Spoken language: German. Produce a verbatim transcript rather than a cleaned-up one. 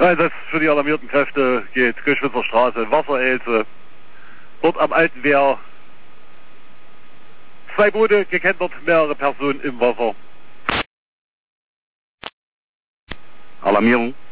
Einsatz für die alarmierten Kräfte geht Göschwitzer Straße, Wasserelse. Dort am Alten Wehr zwei Boote gekentert, mehrere Personen im Wasser. Alarmierung.